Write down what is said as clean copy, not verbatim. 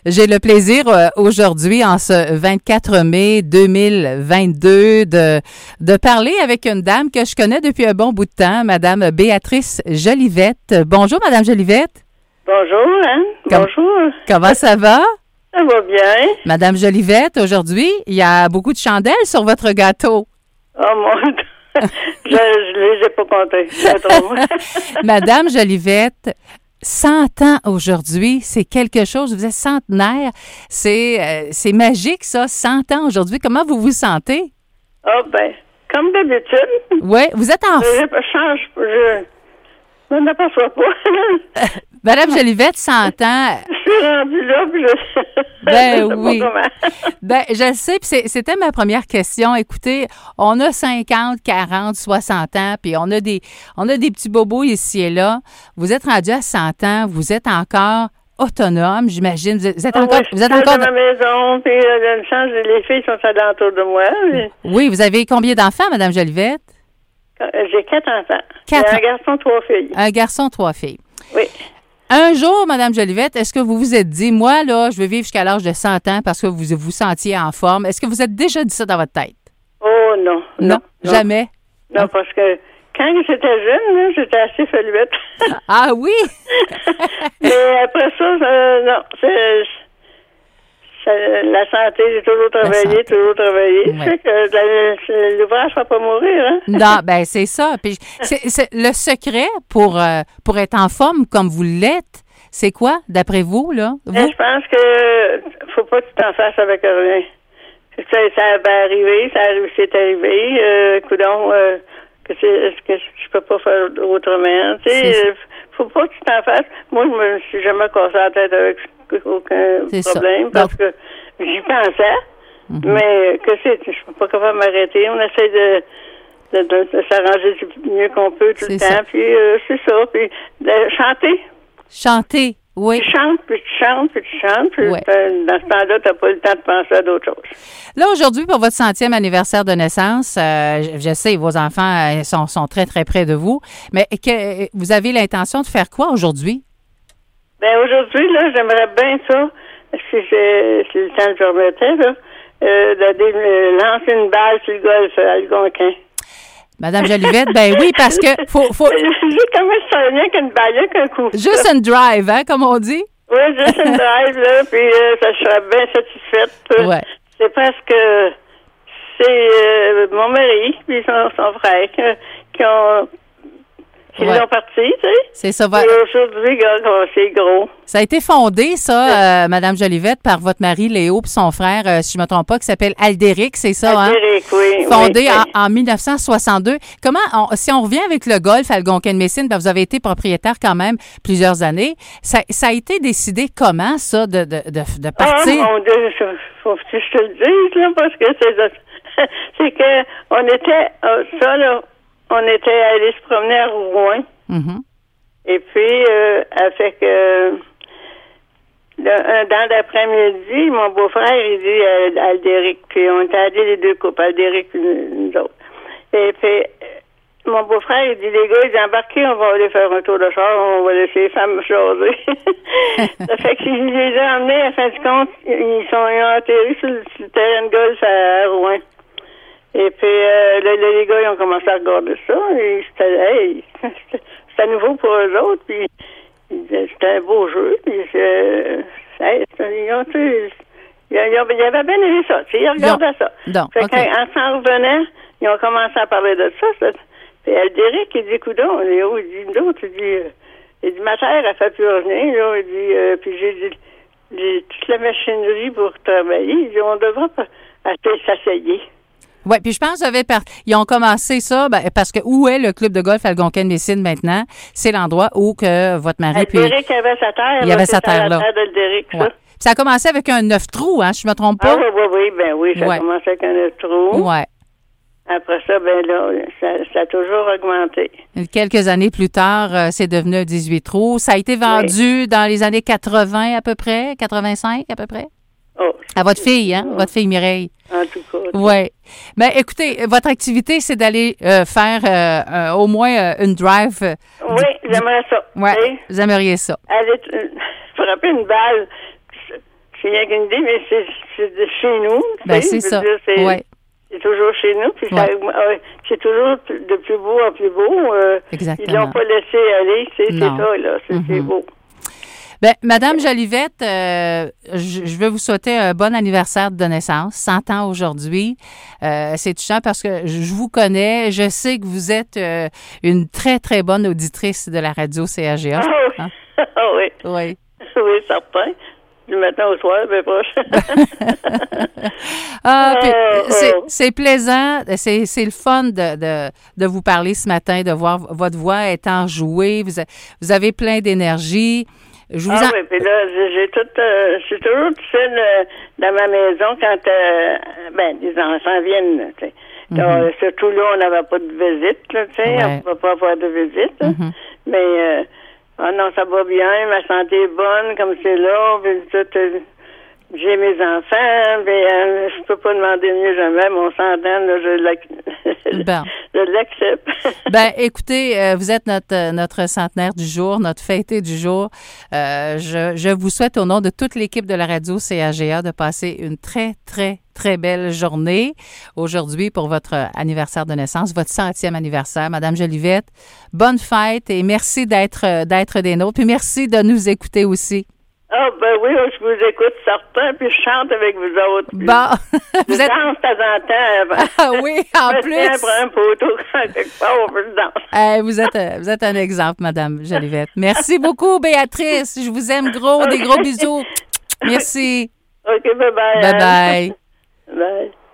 J'ai le plaisir aujourd'hui, en ce 24 mai 2022, de parler avec une dame que je connais depuis un bon bout de temps, Madame Béatrice Jolivette. Bonjour, Madame Jolivette. Bonjour, hein? Bonjour. Comment ça va? Ça va bien. Madame Jolivette, aujourd'hui, il y a beaucoup de chandelles sur votre gâteau. Oh mon Dieu! Je les ai pas comptés. Madame Jolivette, 100 ans aujourd'hui, c'est quelque chose. Vous êtes centenaire. C'est magique, ça, 100 ans aujourd'hui. Comment vous vous sentez? Ah, ben, comme d'habitude. Oui, vous êtes en... Je ne m'aperçois pas. Madame Jolivette, 100 ans. Je suis rendue là, puis Ben sais oui. pas comment. Ben, je le sais, puis c'était ma première question. Écoutez, on a 50, 40, 60 ans, puis on a des petits bobos ici et là. Vous êtes rendu à 100 ans, vous êtes encore autonome, j'imagine. Vous êtes encore... Oui, je suis dans ma maison, puis une chance, les filles sont alentour de moi. Oui, vous avez combien d'enfants, Madame Jolivette? J'ai 4 enfants. 4 un garçon, 3 filles. Un garçon, 3 filles. Oui. Un jour, Madame Jolivette, est-ce que vous vous êtes dit, moi, là, je veux vivre jusqu'à l'âge de 100 ans parce que vous vous sentiez en forme? Est-ce que vous êtes déjà dit ça dans votre tête? Oh non. Non, jamais? Non, parce que quand j'étais jeune, là, j'étais assez feluette. Ah oui? Mais après ça, non, la santé, j'ai toujours travaillé. Ouais. C'est que l'ouvrage ne va pas mourir, hein? Non, ben c'est ça. Puis c'est le secret pour être en forme comme vous l'êtes, c'est quoi, d'après vous, là? Vous? Je pense que faut pas que tu t'en fasses avec rien. Ça va arriver, c'est arrivé. Coudonc, que je peux pas faire autrement. Tu sais, faut pas que tu t'en fasses. Moi, je me suis jamais cassé la tête avec aucun problème parce que j'y pensais, mais je suis pas capable de m'arrêter. On essaie de s'arranger du mieux qu'on peut tout le temps. Puis c'est ça. Puis de chanter. Chanter, oui. Tu chantes. Puis ouais. Dans ce temps-là, tu n'as pas le temps de penser à d'autres choses. Là, aujourd'hui, pour votre 100e anniversaire de naissance, je sais, vos enfants sont très, très près de vous, mais vous avez l'intention de faire quoi aujourd'hui? Ben aujourd'hui, là, j'aimerais bien ça, si le temps le permettait, là, de lancer une balle sur le golf à Algonquin. Madame Jolivette, ben oui, parce que faut... Juste comment ça vient qu'une balle, qu'un coup. Juste une drive, hein, comme on dit? Oui, juste une drive, là, puis ça serait bien satisfaite. Ouais. C'est parce que c'est mon mari puis son frère qui l'ont parti, tu sais. C'est ça. Et aujourd'hui, c'est gros. Ça a été fondé, ça, Madame Jolivette, par votre mari Léo puis son frère, si je ne me trompe pas, qui s'appelle Aldéric, c'est ça, Aldéric, hein? oui. Fondé en 1962. Si on revient avec le golf à Algonquin-Messine, vous avez été propriétaire quand même plusieurs années, ça a été décidé comment, ça, de partir? Ah, mon Dieu, faut que je te le dise, là, parce que c'est que on était, on était allés se promener à Rouen. Mm-hmm. Et puis, avec dans l'après-midi, mon beau-frère, il dit à Aldéric, puis on était allés les deux couples, Aldéric et nous autres. Et puis, mon beau-frère, il dit, les gars, ils embarqués, on va aller faire un tour de char, on va laisser les femmes jaser. Ça fait qu'il les a emmenés, à fin de compte, ils ont atterri sur le terrain de golf à Rouen. Et puis, les gars, ils ont commencé à regarder ça. Et c'était nouveau pour eux autres. Puis, c'était un beau jeu. Puis, ils avaient bien aimé ça. Ils regardaient ça. En s'en revenant, ils ont commencé à parler de ça. Puis, Aldéric, il dit, coudonc, Léo, il dit, nous autres, il dit, ma terre, elle fait plus rien. Là, il dit, puis j'ai dit, toute la machinerie pour travailler. Il dit, on devra s'asseyer. Oui, puis je pense ils ont commencé ça parce que où est le club de golf Algonquin-Messine maintenant? C'est l'endroit où que votre mari... Aldéric avait sa terre. Il avait sa terre, là. La terre d'Aldéric, ça. Ouais. Puis ça a commencé avec un 9 trous, hein, si je me trompe pas? Oui, ça a commencé avec un 9 trous. Ouais. Après ça, ça a toujours augmenté. Quelques années plus tard, c'est devenu un 18 trous. Ça a été vendu dans les années 80 à peu près, 85 à peu près? Oh. À votre fille, hein? Votre fille Mireille. En tout cas. Oui. Ben, écoutez, votre activité, c'est d'aller faire au moins une drive. Oui, j'aimerais ça. Oui, vous aimeriez ça. Aller frapper une balle rien qu'une idée, mais c'est de chez nous. Ben, c'est ça. Oui. C'est toujours chez nous, puis c'est toujours de plus beau en plus beau. Exactement. Ils l'ont pas laissé aller, c'est ça, là. C'est beau. Bien, Madame Jolivet, je veux vous souhaiter un bon anniversaire de naissance, 100 ans aujourd'hui. C'est touchant parce que je vous connais, je sais que vous êtes une très, très bonne auditrice de la radio CAGA. Ah oui. Oui. Oui, certain. Du matin au soir, bien proche. C'est plaisant, c'est le fun de vous parler ce matin, de voir votre voix est enjouée, vous avez plein d'énergie. Oui, puis là, je suis toujours toute seule dans ma maison quand les enfants viennent, tu sais. Surtout là, on n'avait pas de visite, là, tu sais, on ne pouvait pas avoir de visite, mais non, ça va bien, ma santé est bonne, comme c'est là, puis j'ai mes enfants, mais je peux pas demander mieux jamais. Mon 100 ans, là, je l'accepte. Ben, écoutez, vous êtes notre centenaire du jour, notre fêté du jour. Je vous souhaite au nom de toute l'équipe de la radio CAGA de passer une très, très, très belle journée aujourd'hui pour votre anniversaire de naissance, votre 100e anniversaire. Madame Jolivet, bonne fête et merci d'être des nôtres. Puis merci de nous écouter aussi. Ah, ben oui, je vous écoute certains, puis je chante avec vous autres. Bon, je danse de temps en temps. Ah oui, en plus. Un poteau quelque part, on peut danser. Vous êtes un exemple, Madame Jolivet. Merci beaucoup, Béatrice. Je vous aime gros, des gros bisous. Merci. OK, bye-bye. Bye-bye. Bye.